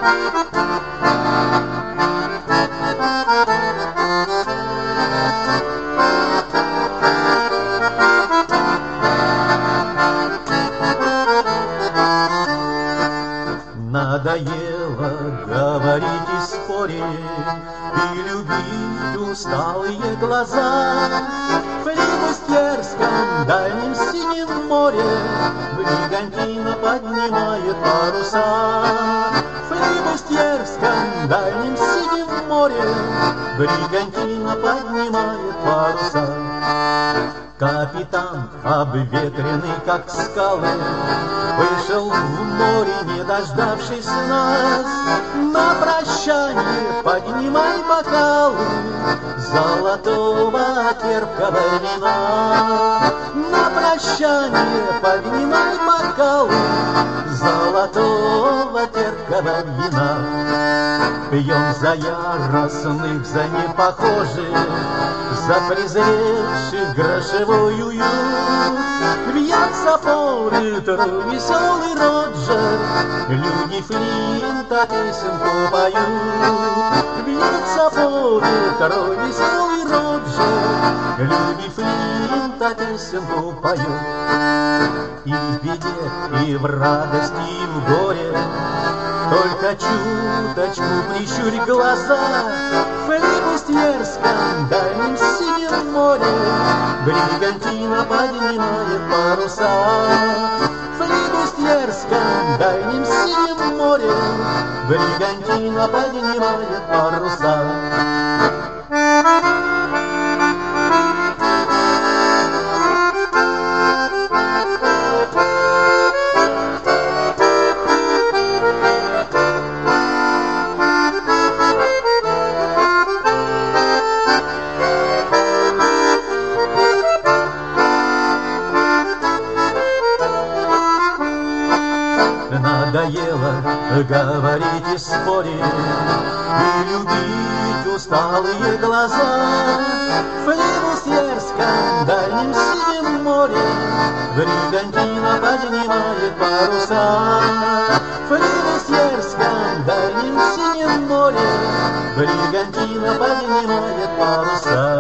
Надоело говорить и спорить, и любить усталые глаза. В флибустьерском дальнем синем море бригантина поднимает паруса. В флибустьерском дальнем синем море бригантина поднимает паруса. Капитан, обветренный как скалы, вышел в море, не дождавшись нас. На прощание поднимай бокалы золотого терпкого вина. На прощание поднимай бокалы золотого терпкого вина. Пьем за яростных, за непохожих, за презревших грошевой уют. Вьется по ветру веселый Роджер, люди Флинта песенку поют. Вьется по ветру веселый Роджер, люди Флинта песенку поют. И в беде, и в радости, и в горе только чуточку прищурь глаза. В флибустьерском дальнем синем море бригантина поднимает паруса. В флибустьерском дальнем синем море бригантина поднимает паруса. Надоело говорить и спорить, и любить усталые глаза. В флибустьерском дальнем синем море бригантина поднимает паруса. В флибустьерском дальнем синем море бригантина поднимает паруса.